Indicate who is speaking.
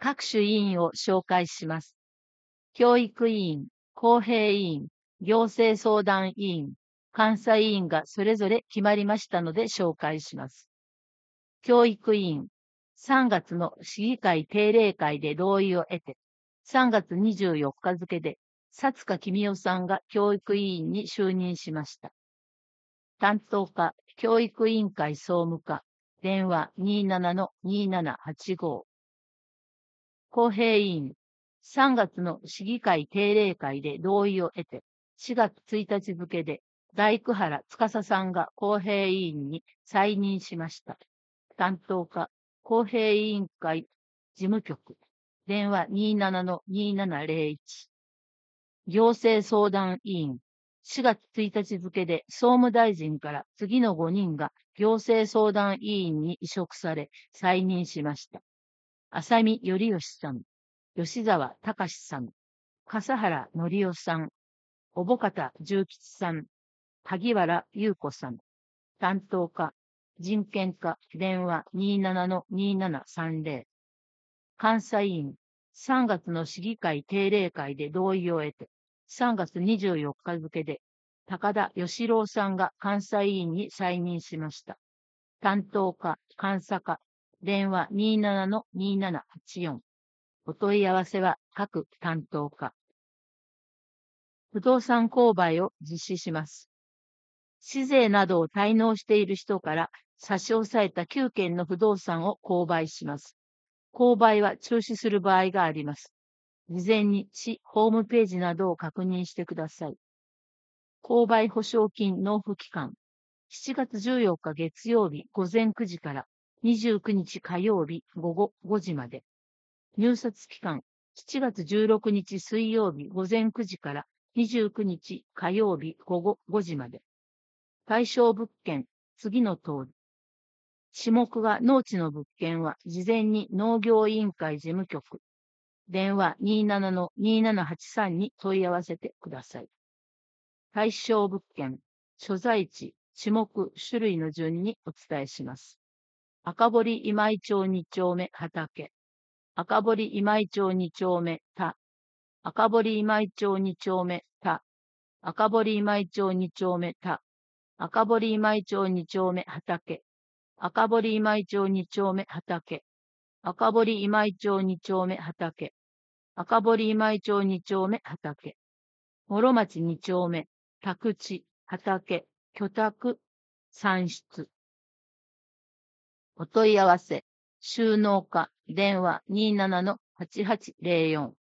Speaker 1: 各種委員を紹介します。教育委員、公平委員、行政相談委員、監査委員がそれぞれ決まりましたので紹介します。教育委員、3月の市議会定例会で同意を得て、3月24日付で、薩塚公夫さんが教育委員に就任しました。担当課、教育委員会総務課、電話 27-2785。公平委員、3月の市議会定例会で同意を得て、4月1日付で、大工原司さんが公平委員に再任しました。担当課、公平委員会事務局、電話 27-2701。行政相談委員、4月1日付で総務大臣から次の5人が行政相談委員に委嘱され、再任しました。浅見頼義さん、吉沢隆さん、笠原則夫さん、小保方重吉さん、萩原優子さん、担当課、人権課、電話 27-2730。監査委員、3月の市議会定例会で同意を得て、3月24日付で、高田義郎さんが監査委員に再任しました。担当課、監査課、電話 27-2784。お問い合わせは各担当課。不動産購買を実施します。市税などを滞納している人から差し押さえた9件の不動産を購買します。購買は中止する場合があります。事前に市ホームページなどを確認してください。購買保証金納付期間、7月14日月曜日午前9時から29日火曜日午後5時まで。入札期間、7月16日水曜日午前9時から29日火曜日午後5時まで。対象物件、次の通り。種目が農地の物件は、事前に農業委員会事務局、電話 27-2783 に問い合わせてください。対象物件、所在地、種目、種類の順にお伝えします。赤堀今井町2丁目畑、赤堀今井町2丁目田、赤堀今井町2丁目田、赤堀今井町2丁目田、赤堀今井町2丁目畑、赤堀今井町2丁目畑、赤堀今井町2丁目畑、赤堀今井町2丁目畑、諸町2丁目、宅地、畑、居宅、産出。お問い合わせ、収納課、電話 27-8804。